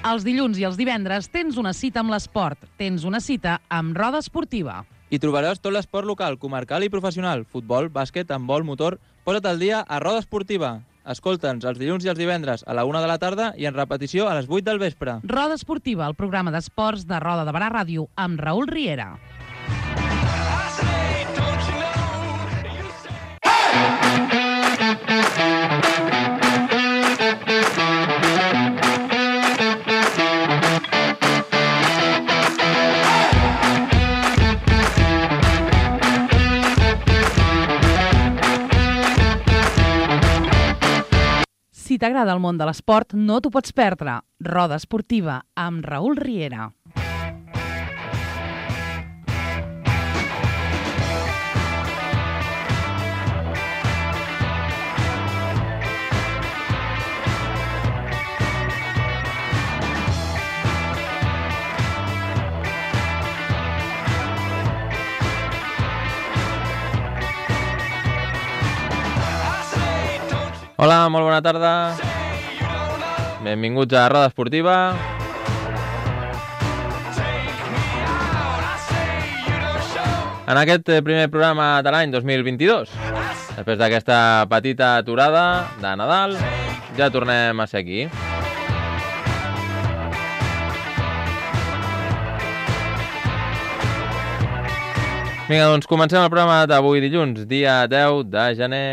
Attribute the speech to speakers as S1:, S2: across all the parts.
S1: Els dilluns i els divendres tens una cita amb l'esport. Tens una cita amb Roda Esportiva.
S2: Hi trobaràs tot l'esport local, comarcal i professional. Futbol, bàsquet, handbol, motor... Posa't al dia a Roda Esportiva. Escolta'ns els dilluns i els divendres a la 1 de la tarda i en repetició a les 8 del vespre.
S1: Roda Esportiva, el programa d'esports de Roda de Barà Ràdio amb Raül Riera. Si t'agrada el món de l'esport, no t'ho pots perdre. Roda Esportiva amb Raül Riera.
S2: Hola, molt bona tarda. Benvinguts a Roda Esportiva. En aquest primer programa de l'any 2022, després d'aquesta petita aturada de Nadal, ja tornem a ser aquí. Vinga, doncs comencem el programa d'avui dilluns, dia 10 de gener.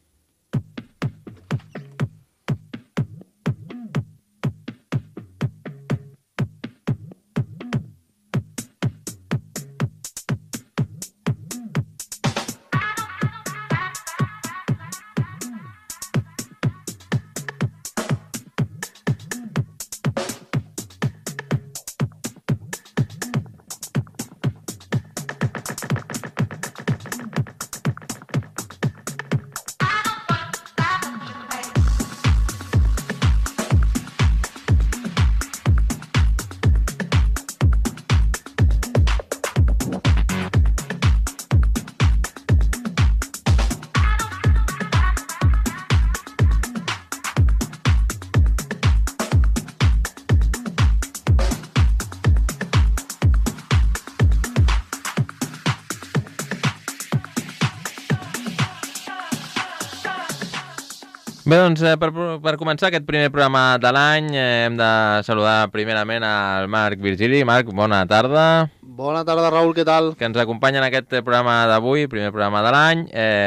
S2: Bé, doncs, per començar aquest primer programa de l'any hem de saludar primerament al Marc Virgili. Marc, bona tarda.
S3: Bona tarda, Raül, què tal?
S2: Que ens acompanya en aquest programa d'avui, primer programa de l'any.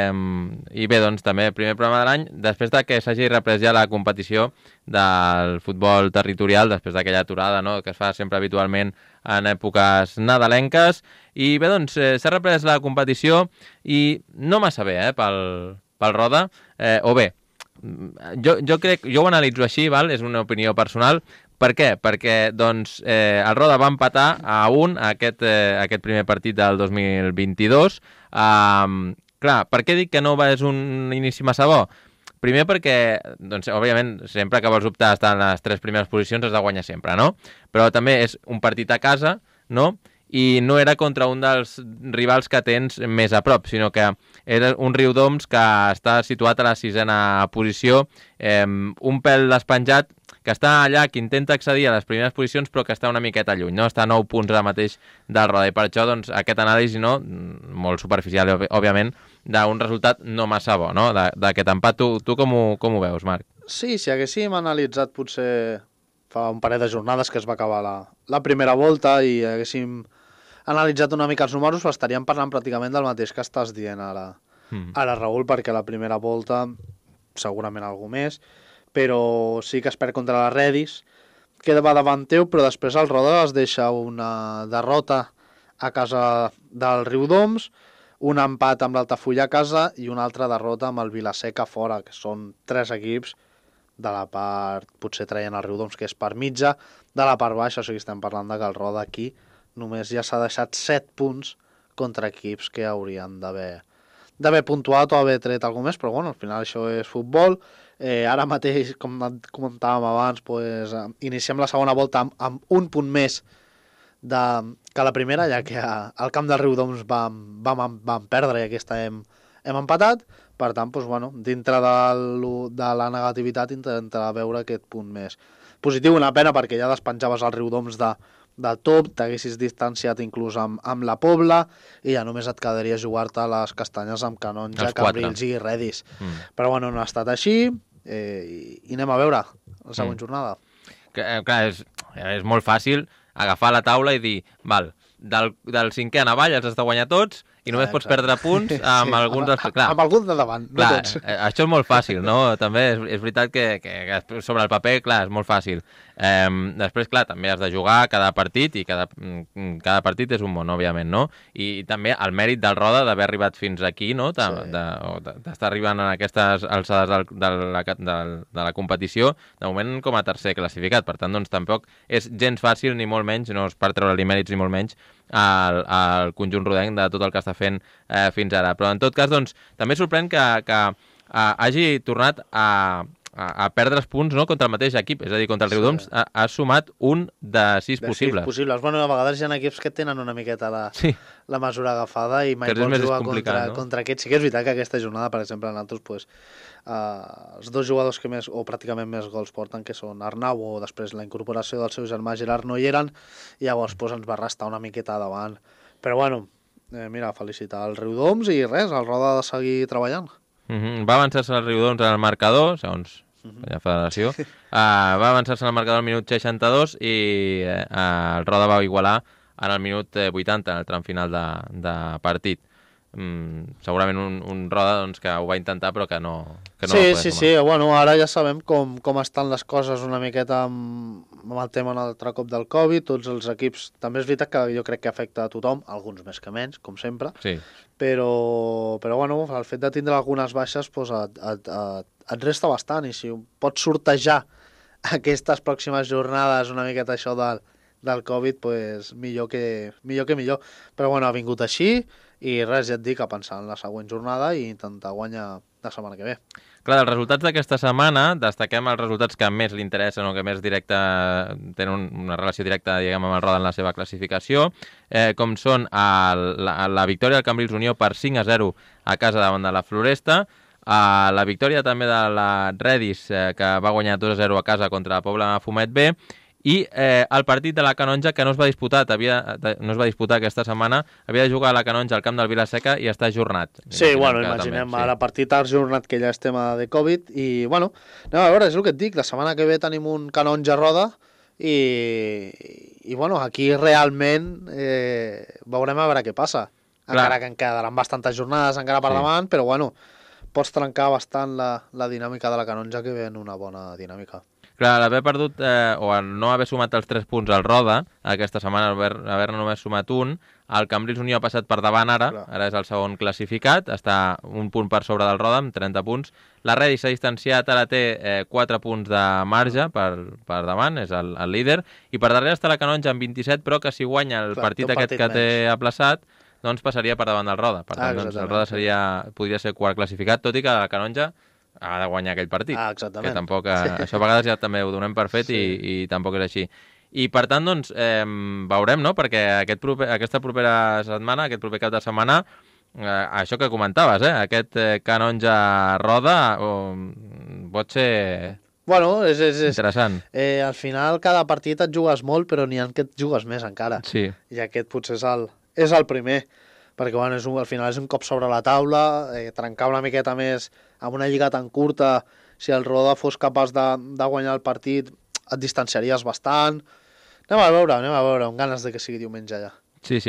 S2: I bé, doncs, també primer programa de l'any, després de que s'hagi reprès ja la competició del futbol territorial, després d'aquella aturada, no?, que es fa sempre habitualment en èpoques nadalenques. I bé, doncs, s'ha reprès la competició i no massa bé, pel Roda, o bé, jo crec, jo ho analitzo així, val? És una opinió personal. Per què? Perquè doncs, el Roda va empatar a 1 aquest primer partit del 2022. Clar, per què dic que no és un inici massa bo? Primer perquè, doncs, òbviament, sempre que vols optar a estar en les 3 primeres posicions has de guanyar sempre, no? Però també és un partit a casa, no? I no era contra un dels rivals que tens més a prop, sinó que era un Riudoms que està situat a la 6a posició, un pèl despenjat, que està allà, que intenta accedir a les primeres posicions, però que està una miqueta lluny, no? Està a 9 punts ara mateix del Roda, i per això, doncs, aquest anàlisi, no?, molt superficial, òbviament, d'un resultat no massa bo, no?, d'aquest empat. Tu com ho veus, Marc?
S3: Sí, si haguéssim analitzat potser fa un parell de jornades que es va acabar la primera volta i haguéssim analitzat una mica els números, estaríem parlant pràcticament del mateix que estàs dient ara, Raül, perquè la primera volta segurament algú més, però sí que es perd contra la Redis, que va davant teu, però després el Roda es deixa una derrota a casa del Riudoms, un empat amb l'Altafulla a casa i una altra derrota amb el Vilaseca fora, que són 3 equips de la part, potser traient el Riudoms, que és per mitja, de la part baixa, o sigui, estem parlant de que el Roda aquí només ja s'ha deixat 7 punts contra equips que haurien d'haver puntuat o haver tret alguna més, però bueno, al final això és futbol. Ara mateix, com comentàvem abans, pues, iniciem la segona volta amb un punt més que la primera, ja que al camp del Riudoms vam perdre i aquesta hem empatat, Per tant, doncs, bueno, dintre de la negativitat intentar veure aquest punt més positiu. Una pena perquè ja despenjaves el Riudoms del top, t'haguessis distanciat inclús amb la Pobla i ja només et quedaria jugar-te les castanyes amb Canonja, Cambrils i Redis. Però bueno, no ha estat així i anem a veure la següent jornada.
S2: Clar, és molt fàcil agafar la taula i dir, val, del cinquè en avall els has de guanyar tots i només pots perdre punts amb alguns dels... Clar,
S3: amb alguns de davant, no
S2: clar,
S3: tots.
S2: Això és molt fàcil, no? També és veritat que sobre el paper, clar, és molt fàcil. Després, clar, també has de jugar cada partit i cada partit és un món, òbviament, no? I també el mèrit del Roda d'haver arribat fins aquí, no? D'estar arribant en aquestes alçades de la competició, de moment com a tercer classificat. Per tant, doncs tampoc és gens fàcil, ni molt menys, no és per treure-li mèrits ni molt menys, al conjunt rodenc de tot el que està fent fins ara. Però en tot cas, doncs, també sorprèn que hagi tornat a perdre els punts, no?, contra el mateix equip, és a dir, contra el Riudoms ha sumat un de 6 possibles.
S3: 6 possibles. Bueno, a vegades hi ha equips que tenen una miqueta la mesura agafada i mai pots jugar contra aquests. Sí que és veritat que aquesta jornada, per exemple, en altres, pues, els dos jugadors que més, o pràcticament més gols porten, que són Arnau o després la incorporació del seu germà Gerard, no hi eren, i llavors pues, ens va restar una miqueta davant. Però bueno, mira, felicitar el Riudoms i res, el Roda ha de seguir treballant.
S2: Va avançar-se el Riudoms en el marcador, segons la federació. Va avançar-se en el marcador al minut 62 i el Roda va igualar en el minut 80, en el tram final de partit. Segurament un Roda doncs, que ho va intentar però que no
S3: sí, bueno, ara ja sabem com estan les coses una miqueta amb el tema d'un altre cop del Covid, tots els equips, també és veritat que jo crec que afecta a tothom, alguns més que menys, com sempre,
S2: sí.
S3: però bueno, el fet de tindre algunes baixes doncs, et resta bastant, i si pots sortejar aquestes pròximes jornades una miqueta això del Covid, doncs millor que millor, però bueno, ha vingut així, i res, ja et dic, a pensar en la següent jornada i intentar guanyar la setmana que ve.
S2: Clar, dels resultats d'aquesta setmana, destaquem els resultats que més li interessen o que més tenen una relació directa, diguem, amb el Roda en la seva classificació, com són la victòria del Cambrils Unió per 5-0 a casa davant de la Floresta, la victòria també de la Redis, que va guanyar 2-0 a casa contra la Pobla Fumet B, i el partit de la Canonja, que no es va disputar aquesta setmana, havia de jugar a la Canonja al camp del Vilaseca i està ajornat.
S3: Sí, bueno, imaginem, ara partit ajornat, que ja és tema de Covid, i bueno, anem a veure, és el que et dic, la setmana que ve tenim un Canonja Roda, i bueno, aquí realment veurem a veure què passa. Encara que en quedaran bastantes jornades encara per davant, però bueno, pots trencar bastant la dinàmica de la Canonja, que ve en una bona dinàmica.
S2: Clar, l'haver perdut o el no haver sumat els 3 punts al Roda aquesta setmana, haver-ne només sumat un, el Cambrils Unió ha passat per davant ara és el segon classificat, està un punt per sobre del Roda amb 30 punts. La Redis s'ha distanciat, ara té 4 punts de marge per davant, és el líder, i per darrere està la Canonja amb 27, però que si guanya el partit aquest que té aplaçat, doncs passaria per davant del Roda. Per tant, doncs, el Roda podria ser quart classificat, tot i que la Canonja ha de guanyar aquell partit, que tampoc, això a vegades ja també ho donem per fet i tampoc és així. I per tant, doncs, veurem, no?, perquè aquesta propera setmana, aquest proper cap de setmana, això que comentaves, aquest Canonja Roda pot ser interessant.
S3: Al final cada partit et jugues molt, però n'hi ha que et jugues més encara.
S2: Sí.
S3: I aquest potser és el primer, perquè bueno, al final és un cop sobre la taula, trencar una miqueta més amb una lliga tan curta. Si el Roda fos capaç de guanyar el partit, et distanciaries bastant. Anem a veure, amb ganes de que sigui diumenge ja.
S2: Sí.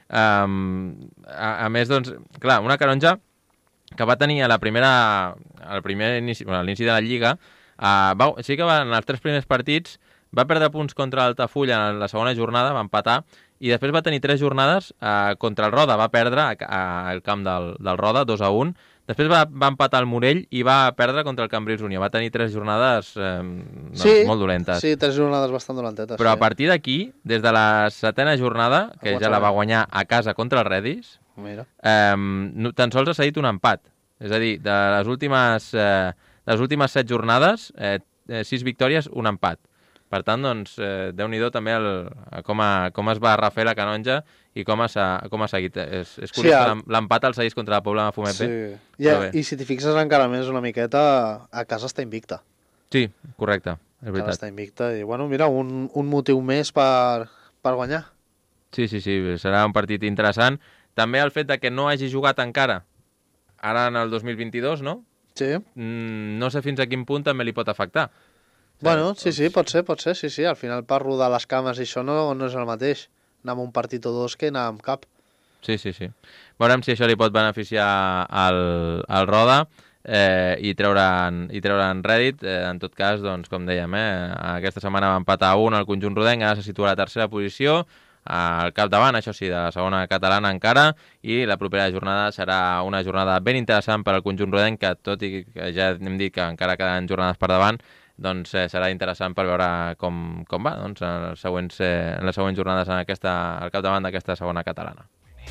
S2: A més, doncs, clar, una Canonja que va tenir a l'inici de la Lliga, sí que en els 3 primers partits va perdre punts contra l'Altafulla en la segona jornada, va empatar, i després va tenir 3 jornades contra el Roda, va perdre al camp del Roda, 2-1, després va empatar el Morell i va perdre contra el Cambrils Unió, va tenir 3 jornades molt dolentes.
S3: Sí, 3 jornades bastant dolentetes.
S2: Però a partir d'aquí, des de la 7ª jornada, que ja la va guanyar a casa contra el Redis, tan sols ha cedit un empat. És a dir, de les últimes 7 jornades, 6 victòries, un empat. Per tant, doncs, Déu-n'hi-do també com es va refer la canonja i com ha seguit. És curiós que l'empat el seguís contra la Pobla de Mafumet B.
S3: I si t'hi fixes encara més una miqueta, a casa està invicta.
S2: Sí, correcte, és veritat.
S3: Està invicta i, bueno, mira, un motiu més per guanyar.
S2: Sí, serà un partit interessant. També el fet de que no hagi jugat encara, ara en el 2022, no?
S3: Sí.
S2: No sé fins a quin punt també li pot afectar.
S3: Bueno, sí, pot ser, sí. Al final per rodar les cames i això no és el mateix. Anar amb un partit o dos que anar amb cap.
S2: Sí. Veurem si això li pot beneficiar al Roda i treure'n rèdit. En tot cas, doncs, com dèiem, aquesta setmana va empatar 1 al conjunt rodenc, ara se situa a la tercera posició, al capdavant, això sí, de la segona catalana encara, i la propera jornada serà una jornada ben interessant per al conjunt rodenc, que tot i que ja hem dit que encara queden jornades per davant, doncs serà interessant per veure com va doncs, en les següents jornades al capdavant d'aquesta segona catalana.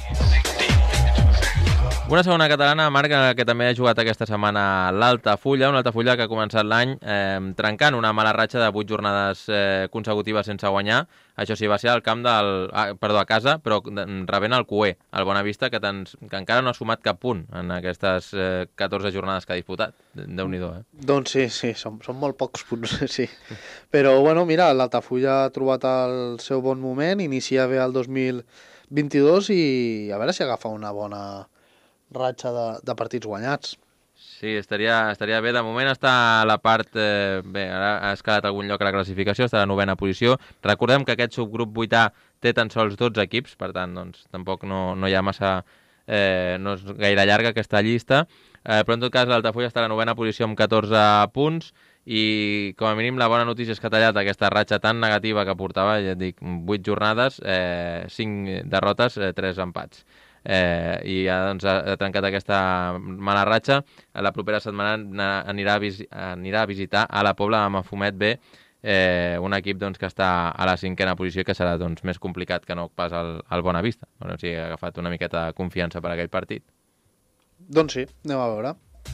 S2: Una segona catalana, Marc, que també ha jugat aquesta setmana l'Altafulla, una Altafulla que ha començat l'any trencant una mala ratxa de 8 jornades consecutives sense guanyar. Això sí, va ser al camp a casa, però rebent el Cué, el Bonavista, que encara no ha sumat cap punt en aquestes 14 jornades que ha disputat. Déu-n'hi-do,
S3: Doncs sí, són molt pocs punts, sí. Però, bueno, mira, l'Altafulla ha trobat el seu bon moment, inicia bé el 2022 i a veure si agafa una bona ratxa de partits guanyats.
S2: Sí, estaria bé. De moment està a la part... ara ha escalat algun lloc a la classificació, està a la 9ª posició. Recordem que aquest subgrup 8A té tan sols 12 equips, per tant, doncs, tampoc no hi ha massa... no és gaire llarga aquesta llista, però en tot cas l'Altafulla està a la 9ª posició amb 14 punts i com a mínim la bona notícia és que ha tallat aquesta ratxa tan negativa que portava, ja et dic, 8 jornades, 5 derrotes, 3 empats. I doncs, ha trencat aquesta mala ratxa. La propera setmana anirà a visitar a la Pobla de Mafumet B, un equip doncs, que està a la 5ª posició, que serà doncs, més complicat que no pas el Bonavista. Bueno, sí, ha agafat una miqueta de confiança per aquell partit.
S3: Doncs sí, anem a veure.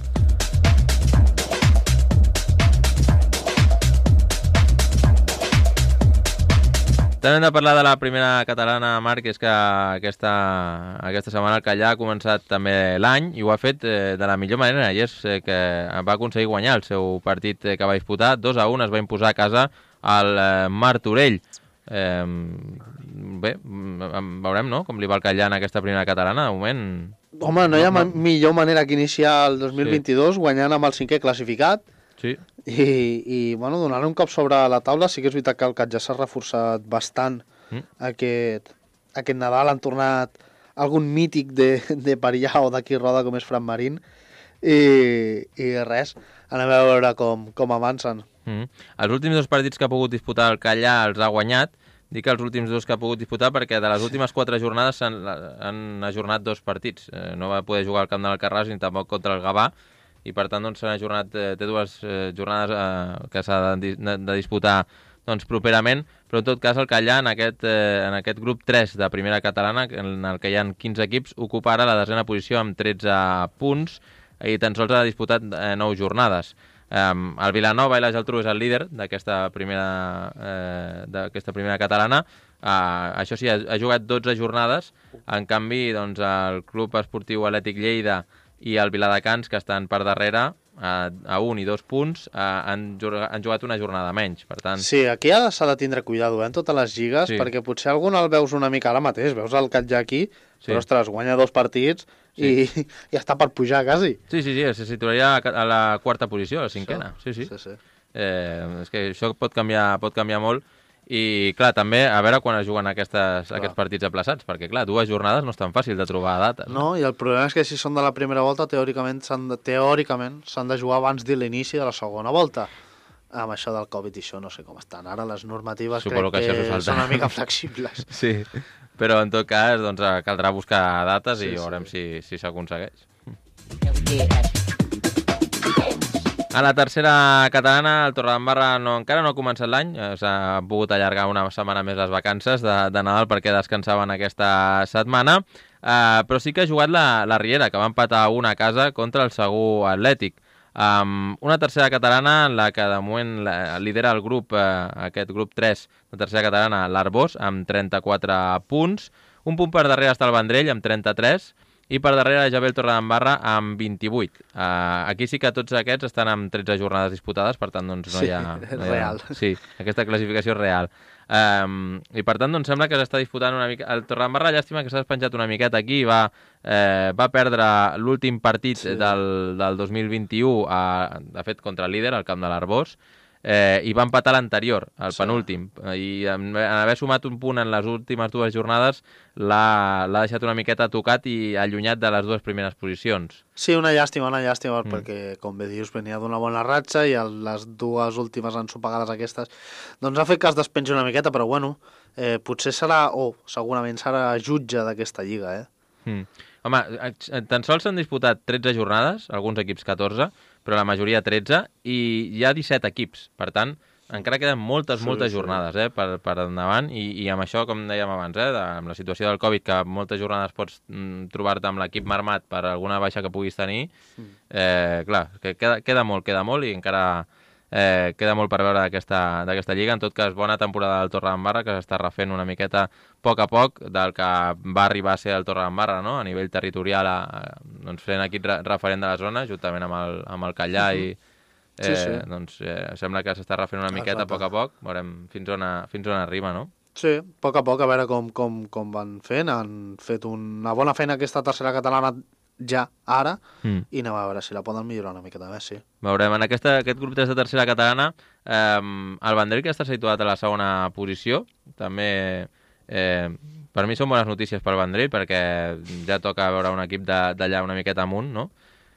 S2: També hem de parlar de la primera catalana, Marc, és que aquesta setmana el Callà ha començat també l'any i ho ha fet de la millor manera, i és que va aconseguir guanyar el seu partit que va disputar. 2-1 es va imposar a casa al Martorell. Bé, veurem, no?, com li va el Callà en aquesta primera catalana, de moment...
S3: Home, no hi ha millor manera que iniciar el 2022 guanyant amb el 5è classificat.
S2: Sí.
S3: I bueno, donar un cop sobre la taula. Sí que és veritat que el Catjà s'ha reforçat bastant aquest Nadal. Han tornat algun mític de Parià o d'aquí Roda com és Fran Marín i res, anem a veure com avancen.
S2: Els últims 2 partits que ha pogut disputar el Callà els ha guanyat. Dic els últims 2 que ha pogut disputar perquè de les últimes 4 jornades han ajornat 2 partits. No va poder jugar al camp de l'Alcarràs ni tampoc contra el Gavà, i per tant doncs, té 2 jornades que s'ha de disputar doncs, properament, però en tot cas el Callà en aquest grup 3 de primera catalana, en el que hi ha 15 equips, ocupa ara la 10ª posició amb 13 punts i tan sols ha disputat 9 jornades. El Vilanova i la Geltrú és el líder d'aquesta primera catalana. Això sí, ha jugat 12 jornades, en canvi doncs, el Club Esportiu Atlètic Lleida i el Viladecans, que estan per darrere a 1 i 2 punts, han jugat una jornada menys, per tant...
S3: Sí, aquí s'ha de tindre cuidado en totes les lligues, sí. Perquè potser algun el veus una mica ara mateix, veus el Catjà aquí, sí. Però ostres, guanya 2 partits sí. i està per pujar quasi.
S2: Sí, se situaria a la 4ª posició, a la 5ª. Sí. És que això pot canviar molt. I, clar, també a veure quan es juguen aquests partits aplaçats, perquè, clar, 2 jornades no és tan fàcil de trobar dates.
S3: No, i el problema és que si són de la primera volta, teòricament s'han de jugar abans de l'inici de la segona volta. Amb això del Covid i això no sé com estan. Ara les normatives
S2: suposo
S3: crec que són una mica flexibles.
S2: Sí, però en tot cas doncs, caldrà buscar dates i veurem si s'aconsegueix. A la tercera catalana, el Torredembarra encara no ha començat l'any, s'ha pogut allargar una setmana més les vacances de Nadal perquè descansaven aquesta setmana, però sí que ha jugat la Riera, que va empatar 1 a casa contra el Segur Atlètic. Una tercera catalana en la que de moment lidera el grup, aquest grup 3 de tercera catalana, l'Arbós, amb 34 punts. Un punt per darrere està el Vendrell, amb 33, i per darrere la Jabel Torredembarra amb 28. Aquí sí que tots aquests estan amb 13 jornades disputades, per tant, doncs, no hi ha...
S3: Sí, real.
S2: Sí, aquesta classificació és real. I per tant, doncs, sembla que s'està disputant una mica... El Torredembarra, llàstima que s'ha despenjat una miqueta aquí, va perdre l'últim partit del 2021, de fet, contra el líder, al camp de l'Arbós, i va empatar l'anterior, el penúltim, i en haver sumat un punt en les últimes dues jornades l'ha deixat una miqueta tocat i allunyat de les dues primeres posicions.
S3: Sí, una llàstima, perquè, com bé dius, venia d'una bona ratxa i les dues últimes ensopegades aquestes, doncs ha fet que es despengi una miqueta, però bueno, potser serà, segurament serà jutge d'aquesta lliga,
S2: Home, tan sols s'han disputat 13 jornades, alguns equips 14, però la majoria 13, i hi ha 17 equips. Per tant, encara queden moltes jornades per endavant, i amb això, com dèiem abans, amb la situació del Covid, que moltes jornades pots trobar-te amb l'equip marmat per alguna baixa que puguis tenir, clar, que queda molt, i encara queda molt per veure d'aquesta lliga. En tot cas, bona temporada del Torredembarra, que s'està refent una miqueta a poc del que va arribar a ser el Torredembarra, no? A nivell territorial, doncs fent equip referent de la zona, juntament amb el Callà, i doncs sembla que s'està refent una miqueta a poc, veurem fins on arriba, no?
S3: Sí, a poc, a veure com van fent. Han fet una bona feina aquesta tercera catalana ja ara, i anem a veure si la poden millorar una miqueta més, sí.
S2: Veurem, en aquest grup 3 de tercera catalana, el Vendrell, que està situat a la segona posició, també per mi són bones notícies pel Vendrell, perquè ja toca veure un equip d'allà una miqueta amunt, no?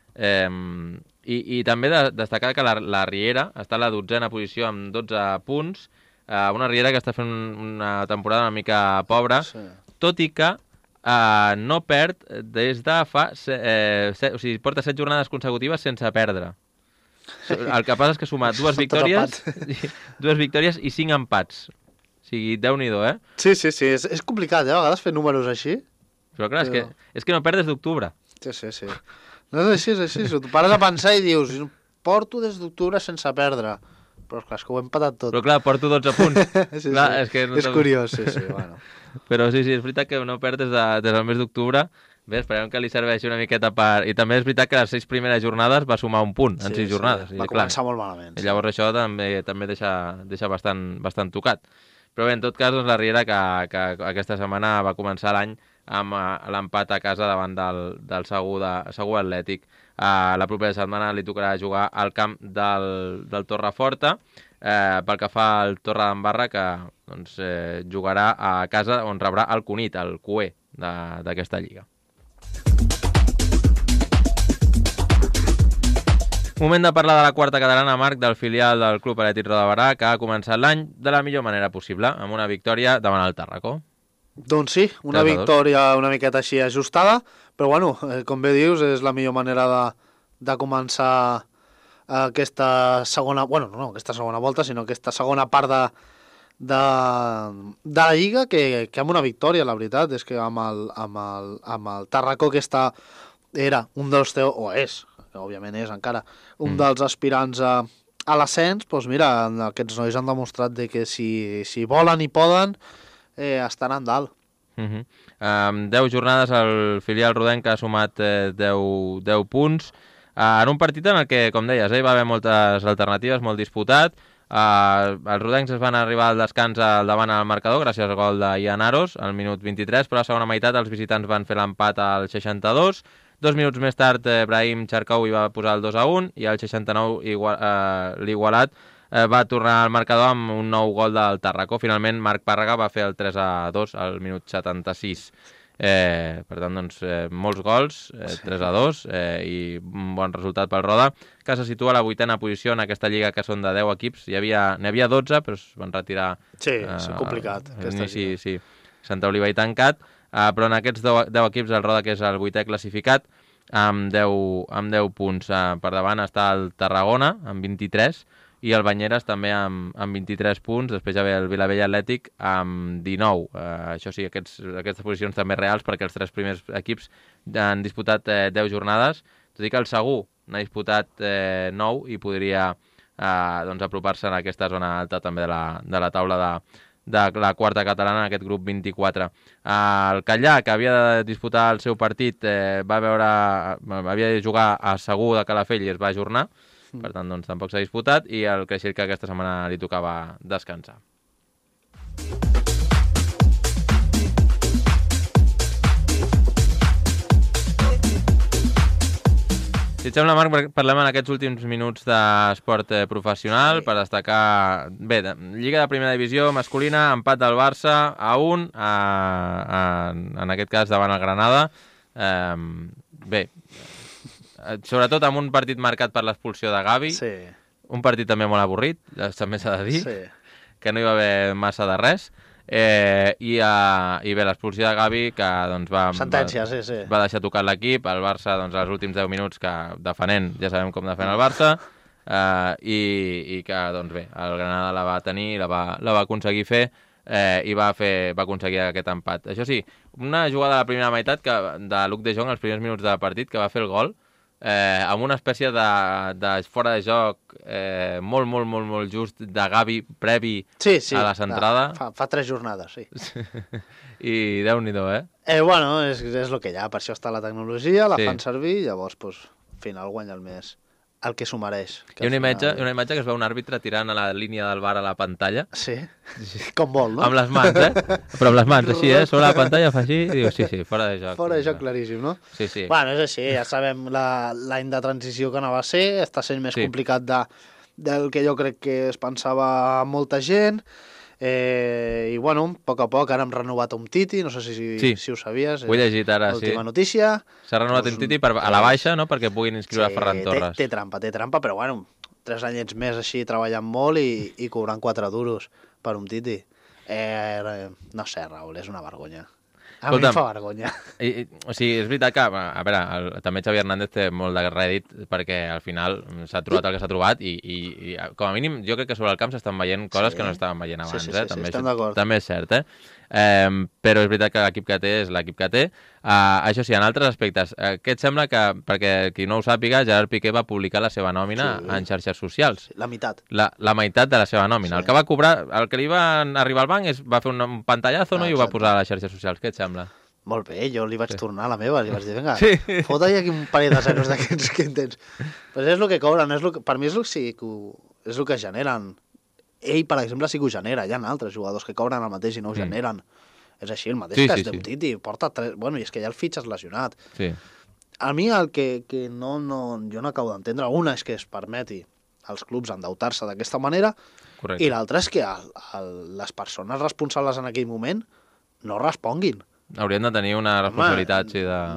S2: I també destacar que la Riera està a la 12a posició amb 12 punts, una Riera que està fent una temporada una mica pobra, tot i que no perd des de fa... o sigui, porta 7 jornades consecutives sense perdre. El que passa és que ha sumat dues victòries i 5 empats. O sigui, Déu-n'hi-do,
S3: Sí, és complicat, a vegades fer números així.
S2: Però clar, és que no perds d'octubre.
S3: Sí. No és així. Tu pares a pensar i dius, porto des d'octubre sense perdre. Però clar, és que ho hem patat tot.
S2: Però clar, porto 12 punts. Clar,
S3: és curiós, sí, bueno.
S2: Però sí, és veritat que no perd des del mes d'octubre. Bé, esperem que li serveixi una miqueta per... I també és veritat que les 6 primeres jornades va sumar un punt en 6 jornades.
S3: Va començar molt malament.
S2: I llavors això també deixa bastant tocat. Però bé, en tot cas, doncs, la Riera, que aquesta setmana va començar l'any amb l'empat a casa davant del Segur Atlètic. La propera setmana li tocarà jugar al camp del Torreforta. Pel que fa al Torredembarra, que doncs, jugarà a casa on rebrà el Cunit, el cué d'aquesta lliga. Moment de parlar de la quarta catalana, Marc, del filial del Club Atlètic Roda de Berà, que ha començat l'any de la millor manera possible, amb una victòria davant el Tàrraco.
S3: Doncs sí, una victòria una miqueta així ajustada, però bueno, com bé dius, és la millor manera de començar aquesta segona... Bueno, no aquesta segona volta, sinó aquesta segona part de la Lliga, que amb una victòria, la veritat, és que amb el Tàrraco, que era un dels o és, que òbviament és encara, un dels aspirants a l'ascens, doncs mira, aquests nois han demostrat que si volen i poden, estaran dalt.
S2: 10 jornades, el filial rodenc ha sumat 10 punts, en un partit en el que, com deies, hi va haver moltes alternatives, molt disputat. Els rodencs es van arribar al descans al davant al marcador gràcies al gol de Ian Aros al minut 23, però a la segona meitat els visitants van fer l'empat al 62. 2 minuts més tard, Brahim Charcou hi va posar el 2-1 i al 69 l'Igualat va tornar al marcador amb un nou gol del Tàrraco. Finalment, Marc Pàrraga va fer el 3-2 al minut 76. Per tant, doncs, molts gols, 3-2, i un bon resultat pel Roda, que se situa a la 8a posició en aquesta lliga, que són de 10 equips. N'hi havia 12, però es van retirar...
S3: Sí, és complicat.
S2: Sí, Santa Oliva i tancat. Però en aquests 10 equips el Roda, que és el 8è classificat, amb 10 punts. Per davant està el Tarragona, amb 23, i el Banyeres també amb 23 punts. Després ja ve el Vilavella Atlètic amb 19. Això sí, aquestes posicions també reals, perquè els 3 primers equips han disputat 10 jornades, tot i que el Segur n'ha disputat 9 i podria doncs apropar-se en aquesta zona alta també de la taula de la quarta catalana en aquest grup 24. El Callà, que havia de disputar el seu partit, havia de jugar a Segur de Calafell i es va ajornar, per tant doncs, tampoc s'ha disputat, i el Creixell, que aquesta setmana li tocava descansar. Si et sembla, Marc, parlem en aquests últims minuts d'esport professional per destacar... Bé, Lliga de Primera Divisió masculina, empat del Barça a 1, en aquest cas davant el Granada. Bé, sobretot amb un partit marcat per l'expulsió de Gavi,
S3: Sí.
S2: un partit també molt avorrit, també s'ha de dir,
S3: Sí.
S2: que no hi va haver massa de res. I bé, l'expulsió de Gavi, que doncs,
S3: Sentència, sí.
S2: va deixar tocat l'equip, el Barça doncs, els últims 10 minuts que defenent, ja sabem com defèn el Barça, i que doncs bé, el Granada la va tenir, la va aconseguir fer, i va aconseguir aquest empat. Això sí, una jugada de la primera meitat de Luc de Jong, els primers minuts del partit, que va fer el gol, amb una espècie de fora de joc molt just de Gavi previ a la centrada.
S3: Fa 3 jornades, sí.
S2: I Déu-n'hi-do,
S3: Bueno, és el que hi ha, per això està la tecnologia, la fan servir, llavors, al final guanya el més el que s'ho mereix.
S2: Hi ha una imatge que es veu un àrbitre tirant a la línia del bar a la pantalla.
S3: Sí, com vol, no?
S2: Amb les mans, Però amb les mans, així, sobre la pantalla fa així i diu, sí, fora de joc.
S3: Fora de joc claríssim, no?
S2: Sí.
S3: Bueno, és així, ja sabem l'any de transició que anava a ser, està sent més complicat del que jo crec que es pensava molta gent, i bueno, a poc ara hem renovat Umtiti, no sé si ho sabies.
S2: Ho he llegit ara,
S3: última notícia.
S2: S'ha renovat Umtiti a la baixa, no?, perquè puguin inscriure Ferran Torres.
S3: Té trampa, però bueno, 3 anyets més així treballant molt i cobrant 4 duros per Umtiti. No sé, Raül, és una vergonya. A mi em fa vergonya.
S2: O sigui, és veritat que, a veure, també Xavi Hernández té molt de rèdit perquè al final s'ha trobat el que s'ha trobat i com a mínim jo crec que sobre el camp s'estan veient coses que no estaven veient abans.
S3: Sí, estem d'acord.
S2: També és cert, però és veritat que l'equip que té és l'equip que té. Això sí, en altres aspectes, què et sembla que, perquè qui no ho sàpiga, Gerard Piqué va publicar la seva nòmina en xarxes socials?
S3: La meitat.
S2: La meitat de la seva nòmina. El que va cobrar, el que li va arribar al banc va fer un pantallazo, i ho va posar a les xarxes socials. Què et sembla?
S3: Molt bé, jo li vaig tornar a la meva, li vaig dir, vinga, fota-hi aquí un parell de zeros d'aquests que tens. Però és el que cobren, per mi és el que generen. Ell, per exemple, sí que ho genera. Hi ha altres jugadors que cobren el mateix i no ho generen. És així, el mateix que és d'Umtiti. Porta 3... Bueno, i és que ja el fitxes lesionat.
S2: Sí.
S3: A mi el que jo no acabo d'entendre, una és que es permeti als clubs endeutar-se d'aquesta manera. Correcte. I l'altra és que les persones responsables en aquell moment no responguin.
S2: Haurien de tenir una responsabilitat,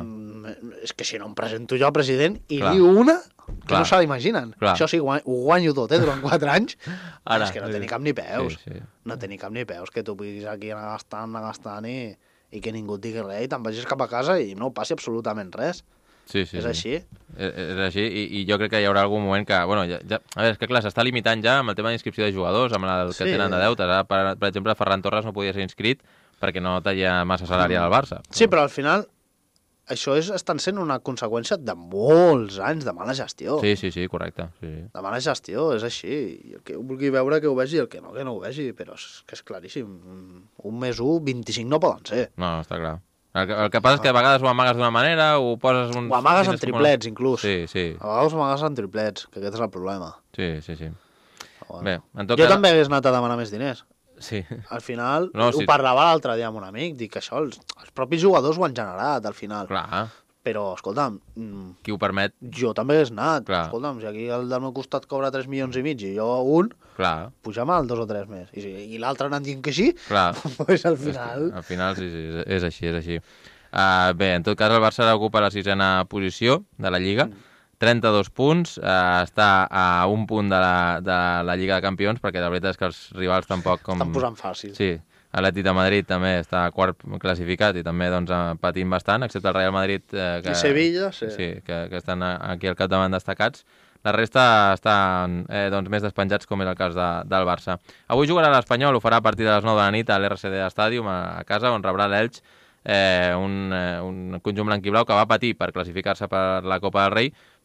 S3: És que si no em presento jo a president i diu una que no se l'imaginen. Això sí, ho guanyo tot, durant 4 anys. Ara, és que no té ni cap ni peus. No té ni cap ni peus, que tu puguis aquí anar gastant i que ningú et digui res i te'n vagis cap a casa i no passi absolutament res. És així.
S2: És així, i jo crec que hi haurà algun moment que... Bueno, a veure, és que clar, s'està limitant ja amb el tema d'inscripció de jugadors, amb el que tenen de deutes. Ara, per exemple, Ferran Torres no podia ser inscrit perquè no tenia massa salari al Barça.
S3: Sí, però al final això estan sent una conseqüència de molts anys de mala gestió.
S2: Sí, correcte. Sí.
S3: De mala gestió, és així. I el que ho vulgui veure que ho vegi, el que no ho vegi, però és que és claríssim. 1 més 1, 25 no poden ser.
S2: No, està clar. El que passa és que a vegades ho amagues d'una manera, ho poses...
S3: Ho amagues en triplets, inclús.
S2: Sí.
S3: A vegades ho amagues en triplets, que aquest és el problema.
S2: Sí.
S3: Bueno. Bé, jo també hagués anat a demanar més diners.
S2: Sí.
S3: Al final, ho parlava l'altre dia amb un amic, dic que això els propis jugadors ho han generat, al final.
S2: Clar.
S3: Però, escolta'm...
S2: Qui ho permet?
S3: Jo també hagués anat.
S2: Clar.
S3: Escolta'm, si aquí el del meu costat cobra 3,5 milions i jo un, puja'm al 2 o 3 més. I l'altre anant dient que sí, doncs al final...
S2: Al final, sí, és així. Bé, en tot cas, el Barça ocupa la 6ª posició de la Lliga, 32 punts, està a un punt de la Lliga de Campions, perquè la veritat és que els rivals tampoc...
S3: Estan posant fàcil.
S2: Sí, l'Atlètic de Madrid també està quart classificat i també patint bastant, excepte el Real Madrid...
S3: I Sevilla,
S2: sí. Que estan aquí al capdavant destacats. La resta estan més despenjats, com és el cas del Barça. Avui jugarà l'Espanyol, ho farà a partir de les 9 de la nit a l'RCD Stadium, a casa, on rebrà l'Elx, un conjunt blanquiblau que va patir per classificar-se per la Copa del Rei,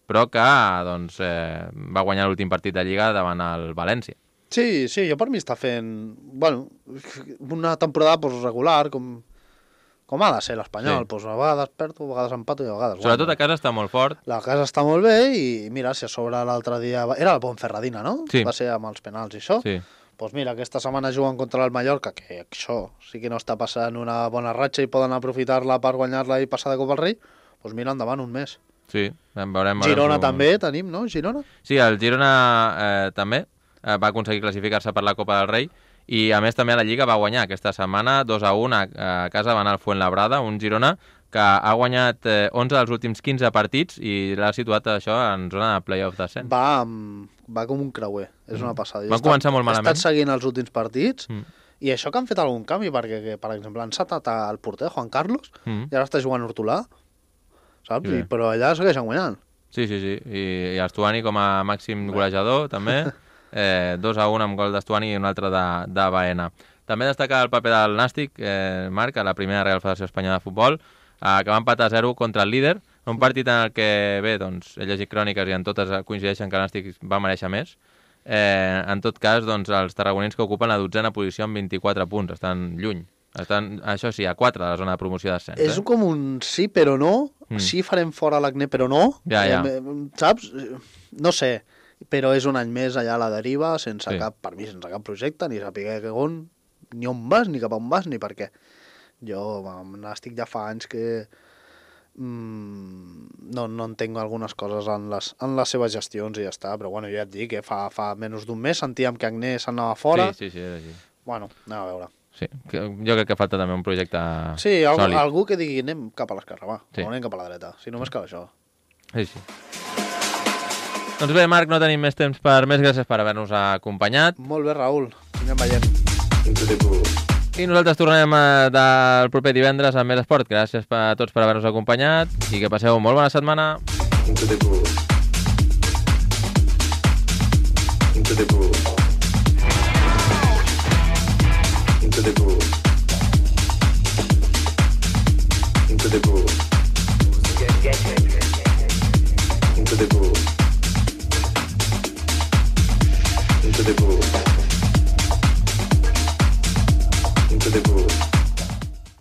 S2: però que doncs, va guanyar l'últim partit de Lliga davant el València.
S3: Sí, jo per mi està fent, bueno, una temporada regular, com ha de ser l'Espanyol.
S2: Sí.
S3: Pues a vegades perdo, a vegades empato i a vegades
S2: Sobretot
S3: guanyo.
S2: a casa està molt fort.
S3: La casa està molt bé i mira, si a sobre l'altre dia... Era el Ponferradina, no?
S2: Sí.
S3: Va ser amb els penals i això.
S2: Sí.
S3: Pues mira, aquesta setmana juguen contra el Mallorca, que això sí que no està passant una bona ratxa i poden aprofitar-la per guanyar-la i passar de cop al rei. Pues mira, endavant un mes.
S2: Sí, veurem.
S3: Girona també tenim, no? Girona?
S2: Sí, el Girona també va aconseguir classificar-se per la Copa del Rei i a més també a la Lliga va guanyar aquesta setmana 2-1 a casa, va anar al Fuenlabrada, un Girona que ha guanyat 11 dels últims 15 partits i l'ha situat això en zona de play-off descens.
S3: Va com un creuer, és una passada.
S2: Van començar molt malament.
S3: He estat seguint els últims partits i això que han fet algun canvi, perquè, per exemple, han satat el porter, Juan Carlos, i ara està jugant Hortolà, saps?
S2: Sí.
S3: Però allà segueixen guanyant.
S2: Sí. I Estuani com a màxim golejador, també. 2-1 amb gol d'Estuani i un altre de Baena. També destaca el paper del Nàstic, Marc, a la primera Real Federació Espanyola de Futbol, que va empatar 0 contra el líder. Un partit en el que, bé, doncs, he llegit cròniques i en totes coincideixen que el Nàstic va mereixer més. En tot cas, doncs, els tarragonins que ocupen la 12a posició amb 24 punts, estan lluny. Estan, això sí, a 4 de la zona de promoció d'ascens.
S3: És com un sí però no, sí farem fora l'Acné però no,
S2: Ja.
S3: Saps? No sé, però és un any més allà a la deriva, sense cap projecte, ni saber ni on vas, ni cap on vas, ni per què. Jo estic ja fa anys que no entenc algunes coses en les seves gestions i ja està, però bueno, ja et dic que fa menys d'un mes sentíem que Agnès anava fora.
S2: Sí, era així.
S3: Bueno, anem a veure.
S2: Sí, jo crec que falta també un projecte
S3: sòlid. Algú que digui anem cap a l'esquerra, va,
S2: sí.
S3: O anem cap a la dreta, si només cal això.
S2: Sí. Doncs bé, Marc, no tenim més temps per més. Gràcies per haver-nos acompanyat.
S3: Molt bé, Raül. Anem veient.
S2: I nosaltres tornem del proper divendres amb més esport. Gràcies a tots per haver-nos acompanyat i que passeu molt bona setmana. Into the pool. Into the pool. Into the pool. Into the pool. Into the pool. Into the pool. Into the pool.